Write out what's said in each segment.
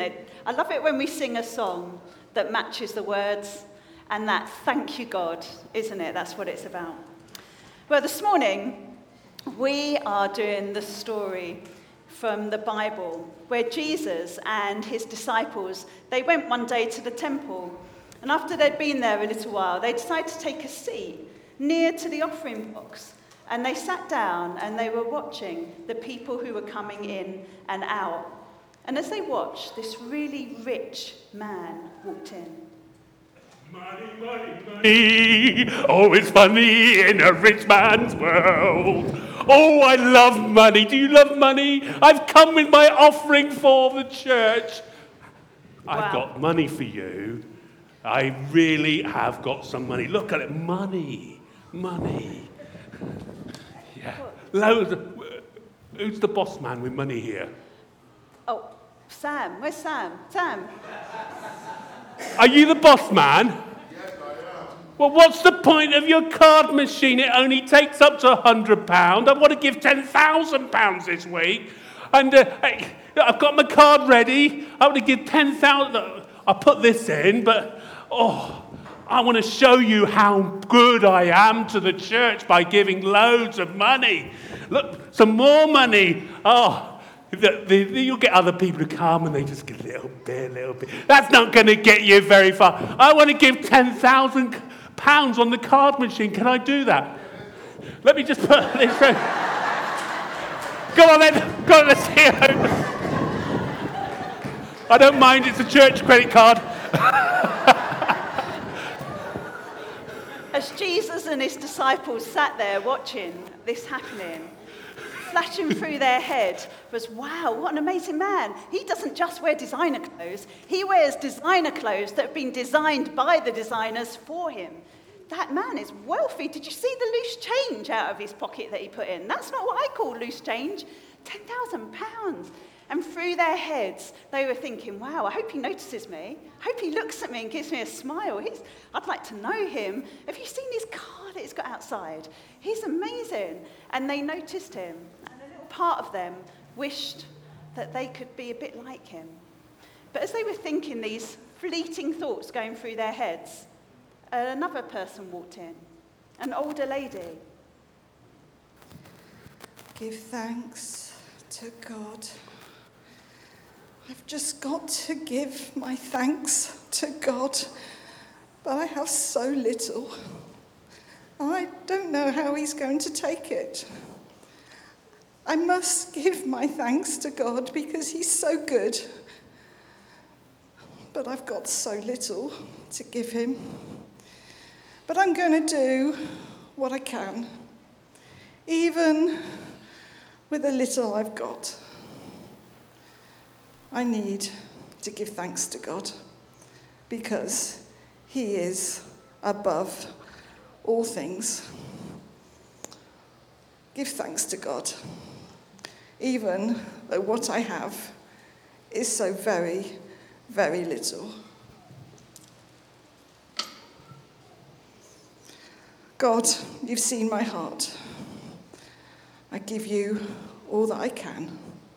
isn't it? I love it when we sing a song that matches the words, and that thank you, God, isn't it? That's what it's about. Well, this morning, we are doing the story from the Bible, where Jesus and his disciples, they went one day to the temple, and after they'd been there a little while, they decided to take a seat near to the offering box, and they sat down and they were watching the people who were coming in and out. And as they watched, this really rich man walked in. Money, money, money. Oh, it's funny in a rich man's world. Oh, I love money. Do you love money? I've come with my offering for the church. Wow. I've got money for you. I really have got some money. Look at it. Money. Money. Yeah. Loads. Who's the boss man with money here? Oh, Sam. Where's Sam? Sam. Are you the boss man? Yes, I am. Well, what's the point of your card machine? It only takes up to £100. I want to give £10,000 this week. And I've got my card ready. I want to give 10,000. I'll put this in, but, I want to show you how good I am to the church by giving loads of money. Look, some more money. You'll get other people to come and they just get a little bit. That's not going to get you very far. I want to give £10,000 on the card machine. Can I do that? Let me just put this through. Go on then. Go on, let's hear it. I don't mind. It's a church credit card. As Jesus and his disciples sat there watching this happening, flashing through their head was, wow, what an amazing man. He doesn't just wear designer clothes. He wears designer clothes that have been designed by the designers for him. That man is wealthy. Did you see the loose change out of his pocket that he put in? That's not what I call loose change. £10,000. And through their heads, they were thinking, wow, I hope he notices me. I hope he looks at me and gives me a smile. I'd like to know him. Have you seen his car that he's got outside? He's amazing. And they noticed him. And a little part of them wished that they could be a bit like him. But as they were thinking these fleeting thoughts going through their heads, another person walked in, an older lady. Give thanks to God. I've just got to give my thanks to God, but I have so little. I don't know how he's going to take it. I must give my thanks to God because he's so good, but I've got so little to give him. But I'm going to do what I can, even with the little I've got. I need to give thanks to God because he is above all things. Give thanks to God, even though what I have is so very, very little. God, you've seen my heart. I give you all that I can.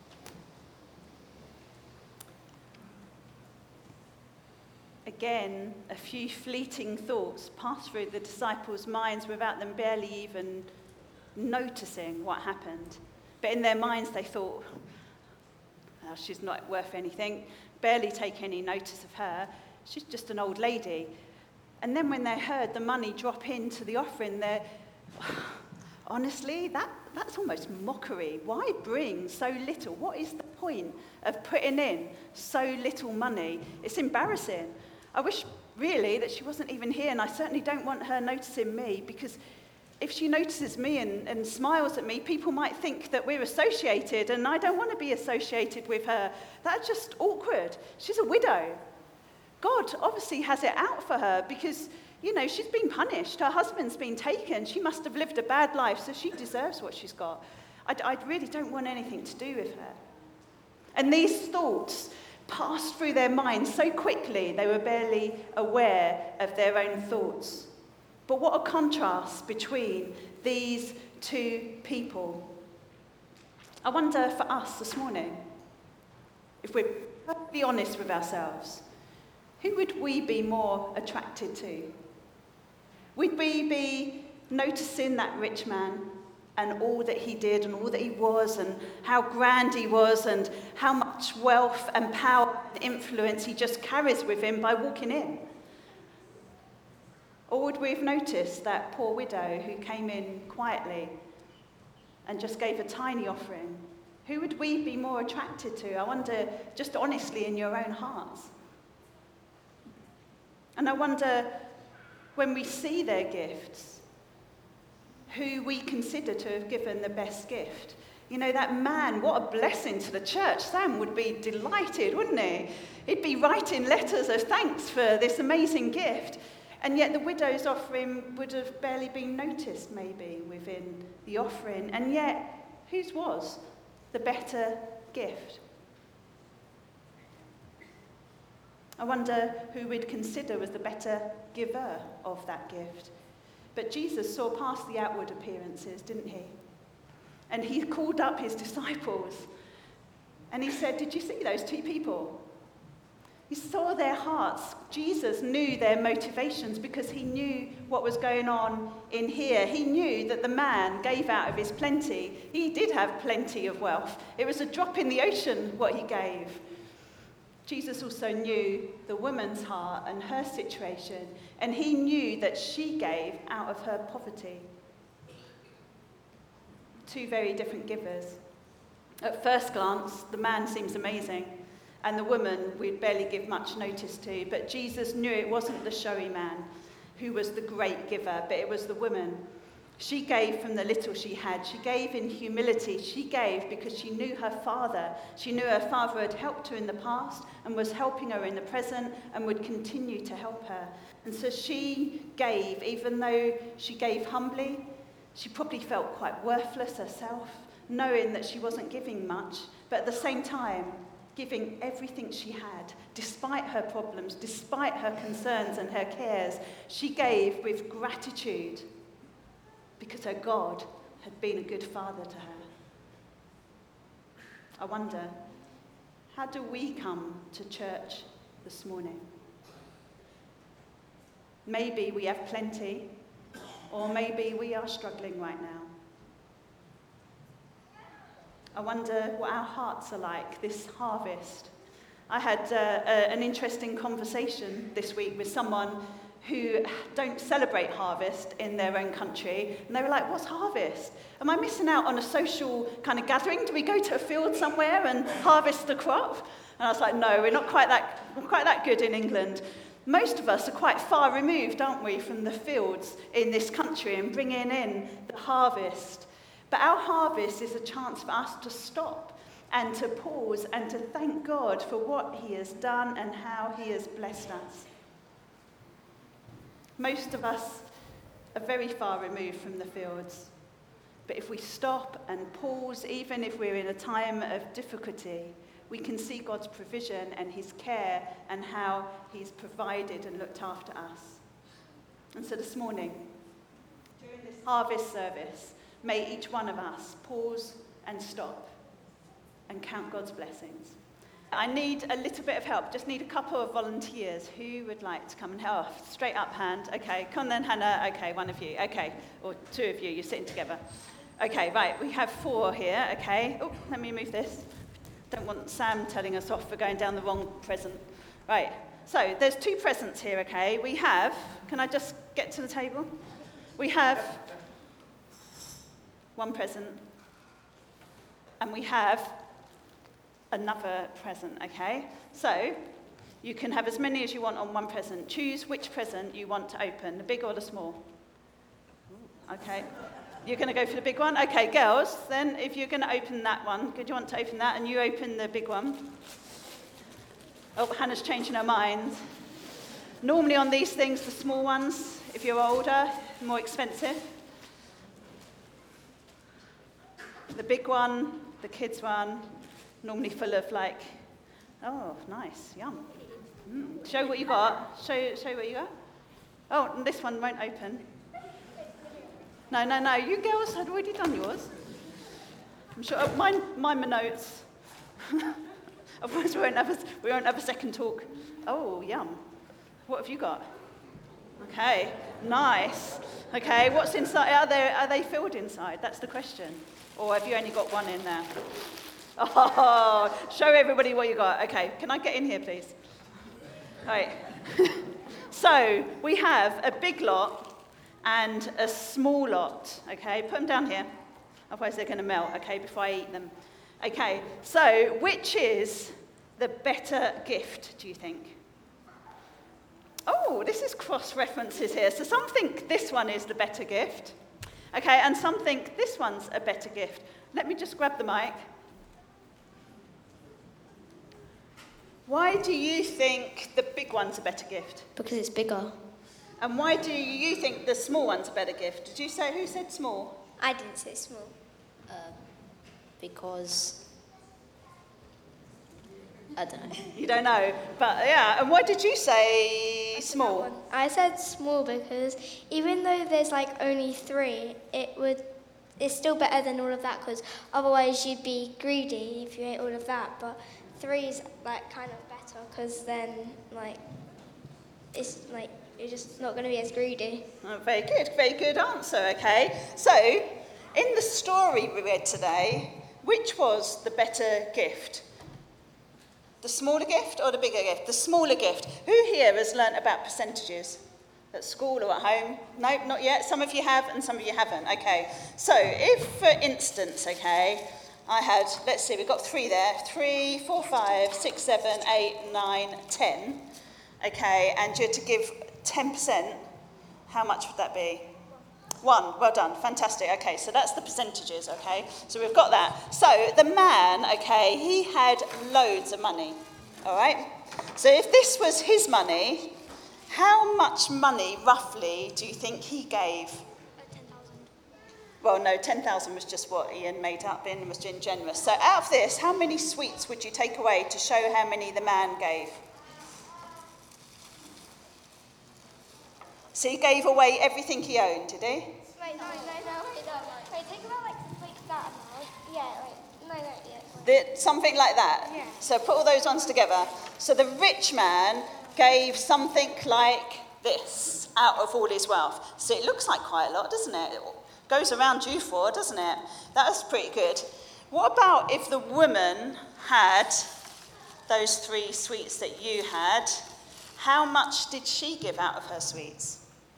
Again, a few fleeting thoughts passed through the disciples' minds without them barely even noticing what happened. But in their minds they thought, oh, she's not worth anything, barely take any notice of her, she's just an old lady. And then when they heard the money drop into the offering, honestly, that's almost mockery. Why bring so little? What is the point of putting in so little money? It's embarrassing. I wish, really, that she wasn't even here, and I certainly don't want her noticing me, because if she notices me and smiles at me, people might think that we're associated, and I don't want to be associated with her. That's just awkward. She's a widow. God obviously has it out for her because, she's been punished. Her husband's been taken. She must have lived a bad life, so she deserves what she's got. I really don't want anything to do with her. And these thoughts passed through their minds so quickly they were barely aware of their own thoughts. But what a contrast between these two people. I wonder for us this morning, if we're Let's be honest with ourselves. Who would we be more attracted to? Would we be noticing that rich man and all that he did and all that he was and how grand he was and how much wealth and power and influence he just carries with him by walking in? Or would we have noticed that poor widow who came in quietly and just gave a tiny offering? Who would we be more attracted to? I wonder, just honestly in your own hearts. And I wonder, when we see their gifts, who we consider to have given the best gift. You know, that man, what a blessing to the church. Sam would be delighted, wouldn't he? He'd be writing letters of thanks for this amazing gift. And yet the widow's offering would have barely been noticed, maybe, within the offering. And yet, whose was the better gift? I wonder who we'd consider was the better giver of that gift. But Jesus saw past the outward appearances, didn't he? And he called up his disciples. And he said, did you see those two people? He saw their hearts. Jesus knew their motivations because he knew what was going on in here. He knew that the man gave out of his plenty. He did have plenty of wealth. It was a drop in the ocean what he gave. Jesus also knew the woman's heart and her situation, and he knew that she gave out of her poverty. Two very different givers. At first glance, the man seems amazing, and the woman we'd barely give much notice to, but Jesus knew it wasn't the showy man who was the great giver, but it was the woman. She gave from the little she had. She gave in humility. She gave because she knew her father. She knew her father had helped her in the past and was helping her in the present and would continue to help her. And so she gave, even though she gave humbly. She probably felt quite worthless herself, knowing that she wasn't giving much, but at the same time, giving everything she had, despite her problems, despite her concerns and her cares. She gave with gratitude, because her God had been a good father to her. I wonder, how do we come to church this morning? Maybe we have plenty, or maybe we are struggling right now. I wonder what our hearts are like this harvest. I had an interesting conversation this week with someone who don't celebrate harvest in their own country. And they were like, what's harvest? Am I missing out on a social kind of gathering? Do we go to a field somewhere and harvest the crop? And I was like, no, we're not quite that good in England. Most of us are quite far removed, aren't we, from the fields in this country and bringing in the harvest. But our harvest is a chance for us to stop and to pause and to thank God for what he has done and how he has blessed us. Most of us are very far removed from the fields. But if we stop and pause, even if we're in a time of difficulty, we can see God's provision and his care and how he's provided and looked after us. And so this morning, during this harvest service, may each one of us pause and stop and count God's blessings. I need a little bit of help, just need a couple of volunteers. Who would like to come and help? Straight up hand. Okay, come on then, Hannah. Okay, one of you. Okay, or two of you, you're sitting together. Okay, right, we have 4 here, okay. Oh, let me move this. Don't want Sam telling us off for going down the wrong present. Right, so there's 2 presents here, okay. We have, can I just get to the table? We have 1 present, and we have another present, okay? So, you can have as many as you want on 1 present. Choose which present you want to open, the big or the small. Okay, you're going to go for the big one? Okay, girls, then if you're going to open that one, do you want to open that? And you open the big one. Oh, Hannah's changing her mind. Normally on these things, the small ones, if you're older, more expensive. The big one, the kids one, normally full of like, oh, nice, yum. Show what you got. Show what you got. Oh, and this one won't open. No. You girls had already done yours. I'm sure. Mine were notes. Otherwise, we won't have a second talk. Oh, yum. What have you got? Okay, nice. Okay, what's inside? Are they filled inside? That's the question. Or have you only got one in there? Oh, show everybody what you got. Okay, can I get in here, please? All right. So we have a big lot and a small lot. Okay, put them down here. Otherwise, they're going to melt. Okay, before I eat them. Okay, so which is the better gift, do you think? Oh, this is cross-references here. So some think this one is the better gift. Okay, and some think this one's a better gift. Let me just grab the mic. Why do you think the big one's a better gift? Because it's bigger. And why do you think the small one's a better gift? Did you say, who said small? I didn't say small. Because I don't know. You don't know, but yeah. And why did you say small? I said small because even though there's like only 3, it's still better than all of that, because otherwise you'd be greedy if you ate all of that. But 3 is like kind of better, because then like it's like you're just not going to be as greedy. Oh, very good answer. Okay, so in the story we read today, which was the better gift? The smaller gift or the bigger gift? The smaller gift. Who here has learnt about percentages? At school or at home? Nope, not yet. Some of you have and some of you haven't. Okay. So if, for instance, okay, I had, let's see, we've got 3 there. 3, 4, 5, 6, 7, 8, 9, 10. Okay, and you had to give 10%. How much would that be? 1. Well done. Fantastic. Okay, so that's the percentages, okay? So we've got that. So the man, okay, he had loads of money, all right? So if this was his money, how much money, roughly, do you think he gave? 10,000. Well, no, 10,000 was just what Ian made up. Ian was being generous. So out of this, how many sweets would you take away to show how many the man gave? So he gave away everything he owned, did he? Wait, no. Wait, take about like that amount. Yeah, like, yeah. Something like that? Yeah. So put all those ones together. So the rich man gave something like this out of all his wealth. So it looks like quite a lot, doesn't it? It goes around you 4, doesn't it? That's pretty good. What about if the woman had those 3 sweets that you had? How much did she give out of her sweets?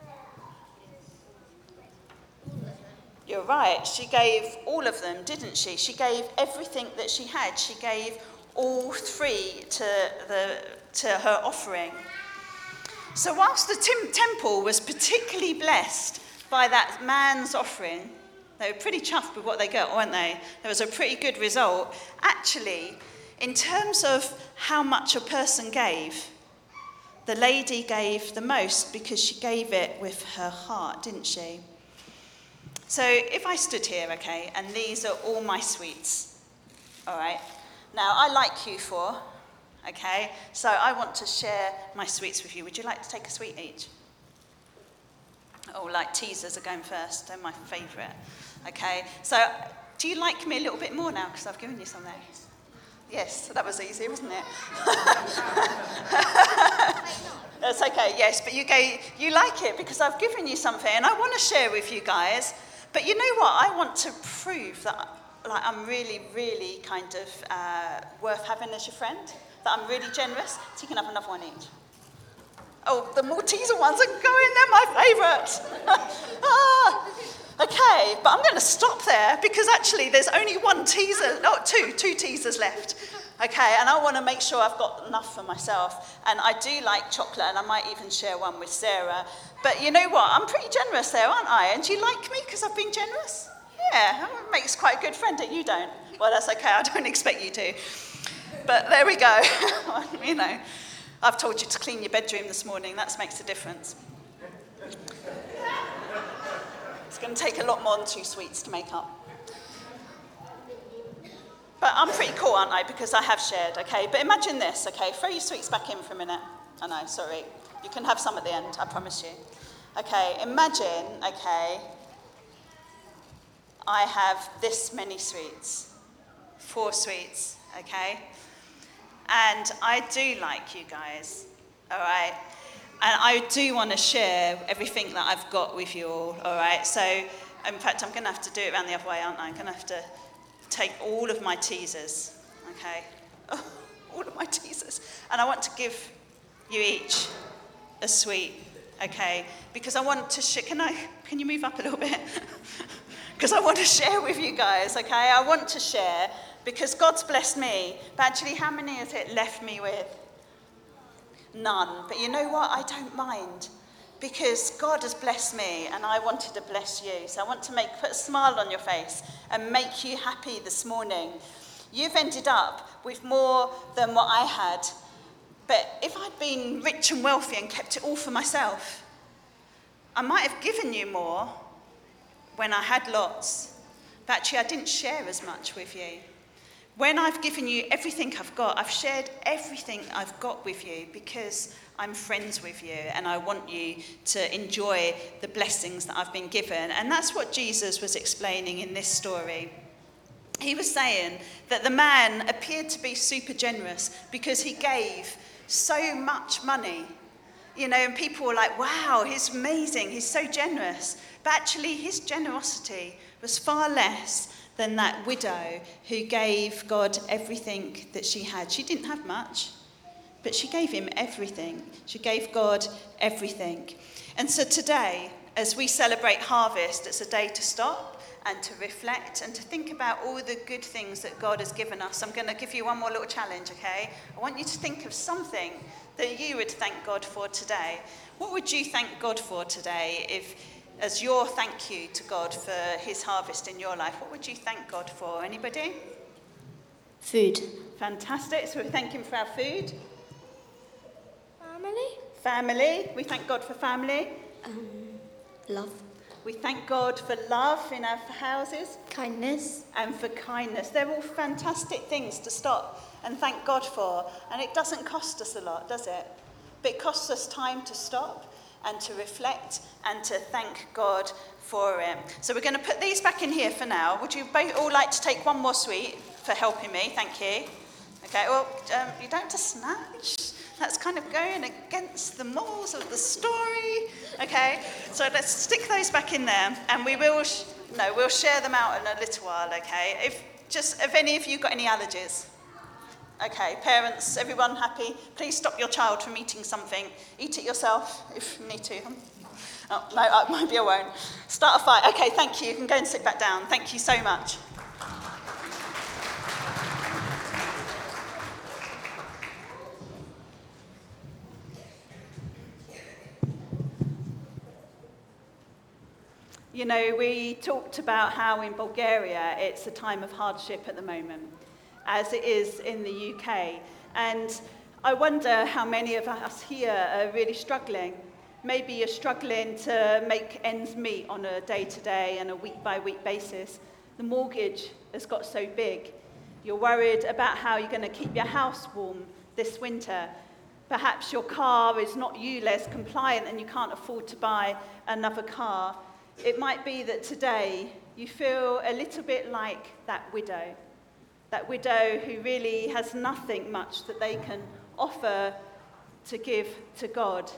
You're right, she gave all of them, didn't she? She gave everything that she had. She gave all 3 to her offering. So whilst the temple was particularly blessed by that man's offering, they were pretty chuffed with what they got, weren't they? There was a pretty good result. Actually, in terms of how much a person gave, the lady gave the most because she gave it with her heart, didn't she? So if I stood here, okay, and these are all my sweets, all right? Now, I like you 4, okay? So I want to share my sweets with you. Would you like to take a sweet each? Oh, like teasers are going first. They're my favourite. Okay, so do you like me a little bit more now because I've given you something? Yes, that was easy, wasn't it? That's okay, yes, but you like it because I've given you something and I want to share with you guys. But you know what? I want to prove that I'm really, really kind of worth having as your friend, that I'm really generous, so you can have another one each. Oh, the Malteser ones are going, they're my favourite. Okay, but I'm going to stop there because actually there's only two teasers left. Okay, and I want to make sure I've got enough for myself. And I do like chocolate, and I might even share one with Sarah. But you know what? I'm pretty generous there, aren't I? And do you like me because I've been generous? Yeah, that makes quite a good friend that you don't. Well, that's okay. I don't expect you to. But there we go. You know, I've told you to clean your bedroom this morning. That makes a difference. It's going to take a lot more than 2 sweets to make up. But I'm pretty cool, aren't I? Because I have shared, okay? But imagine this, okay? Throw your sweets back in for a minute. I know, sorry. You can have some at the end, I promise you. Okay, imagine, okay, I have this many sweets. 4 sweets, okay? And I do like you guys, all right? And I do want to share everything that I've got with you all right? So, in fact, I'm going to have to do it around the other way, aren't I? I'm going to have to take all of my teasers, okay? Oh, all of my teasers. And I want to give you each a sweet, okay? Because I want to share. Can you move up a little bit? Because I want to share with you guys, okay? I want to share because God's blessed me. But actually, how many has it left me with? None. But you know what? I don't mind. Because God has blessed me and I wanted to bless you. So I want to put a smile on your face and make you happy this morning. You've ended up with more than what I had. But if I'd been rich and wealthy and kept it all for myself, I might have given you more when I had lots. But actually, I didn't share as much with you. When I've given you everything I've got, I've shared everything I've got with you because I'm friends with you and I want you to enjoy the blessings that I've been given. And that's what Jesus was explaining in this story. He was saying that the man appeared to be super generous because he gave so much money. You know, and people were like, wow, he's amazing, he's so generous. But actually, his generosity was far less than that widow who gave God everything that she had. She didn't have much, but she gave him everything. She gave God everything. And so today, as we celebrate harvest, it's a day to stop and to reflect and to think about all the good things that God has given us. I'm going to give you one more little challenge, okay? I want you to think of something that you would thank God for today. What would you thank God for today as your thank you to God for his harvest in your life? What would you thank God for? Anybody? Food. Fantastic. So we thank him for our food. Family? Family. We thank God for family. Love. We thank God for love in our houses. Kindness. And for kindness. They're all fantastic things to stop and thank God for. And it doesn't cost us a lot, does it? But it costs us time to stop and to reflect and to thank God for it. So we're going to put these back in here for now. Would you both all like to take one more sweet for helping me? Thank you. Okay, well, you don't have to snatch. That's kind of going against the morals of the story. Okay, so let's stick those back in there, and we will, we'll share them out in a little while, okay? If any of you got any allergies? Okay, parents, everyone happy? Please stop your child from eating something. Eat it yourself if you need to. Oh, no, maybe I won't. Start a fight. Okay, thank you. You can go and sit back down. Thank you so much. You know, we talked about how in Bulgaria it's a time of hardship at the moment, as it is in the UK. And I wonder how many of us here are really struggling. Maybe you're struggling to make ends meet on a day-to-day and a week-by-week basis. The mortgage has got so big. You're worried about how you're going to keep your house warm this winter. Perhaps your car is not ULEZ compliant and you can't afford to buy another car. It might be that today you feel a little bit like that widow who really has nothing much that they can offer to give to God.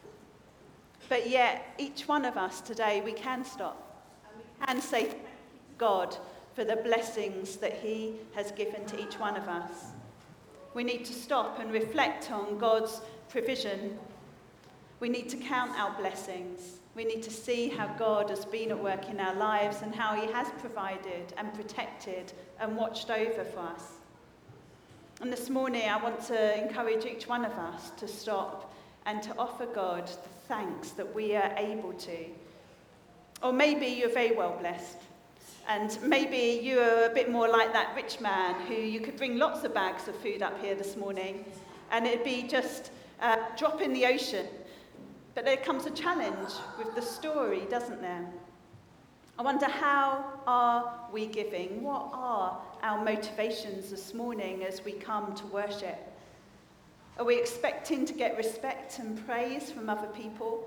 But yet, each one of us today, we can stop and we can say thank you to God for the blessings that he has given to each one of us. We need to stop and reflect on God's provision. We need to count our blessings. We need to see how God has been at work in our lives and how he has provided and protected and watched over for us. And this morning I want to encourage each one of us to stop and to offer God the thanks that we are able to. Or maybe you're very well blessed. And maybe you're a bit more like that rich man who you could bring lots of bags of food up here this morning and it'd be just a drop in the ocean. But there comes a challenge with the story, doesn't there? I wonder, how are we giving? What are our motivations this morning as we come to worship? Are we expecting to get respect and praise from other people?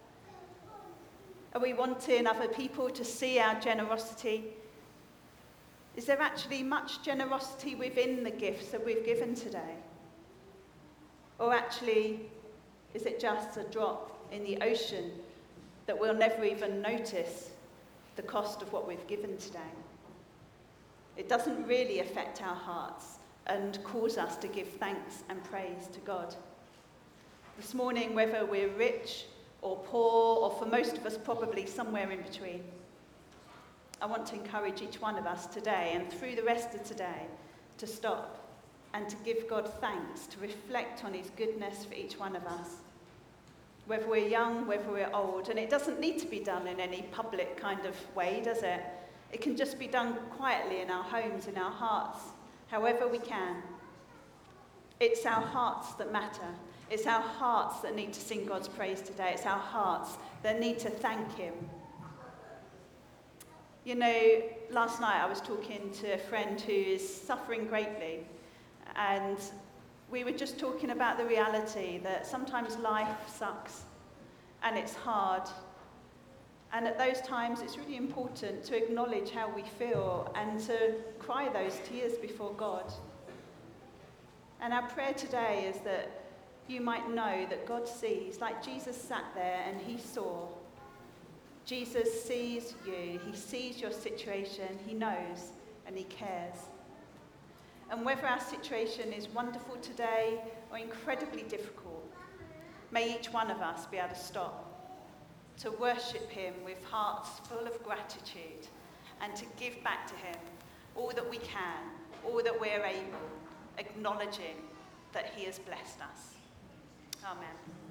Are we wanting other people to see our generosity? Is there actually much generosity within the gifts that we've given today? Or actually, is it just a drop in the ocean that we'll never even notice the cost of what we've given today? It doesn't really affect our hearts and cause us to give thanks and praise to God. This morning, whether we're rich or poor, or for most of us probably somewhere in between, I want to encourage each one of us today and through the rest of today to stop and to give God thanks, to reflect on his goodness for each one of us. Whether we're young, whether we're old, and it doesn't need to be done in any public kind of way, does it? It can just be done quietly in our homes, in our hearts, however we can. It's our hearts that matter. It's our hearts that need to sing God's praise today. It's our hearts that need to thank him. You know, last night I was talking to a friend who is suffering greatly, and we were just talking about the reality that sometimes life sucks and it's hard. And at those times it's really important to acknowledge how we feel and to cry those tears before God. And our prayer today is that you might know that God sees, like Jesus sat there and he saw. Jesus sees you, he sees your situation, he knows and he cares. And whether our situation is wonderful today or incredibly difficult, may each one of us be able to stop, to worship him with hearts full of gratitude and to give back to him all that we can, all that we're able, acknowledging that he has blessed us. Amen.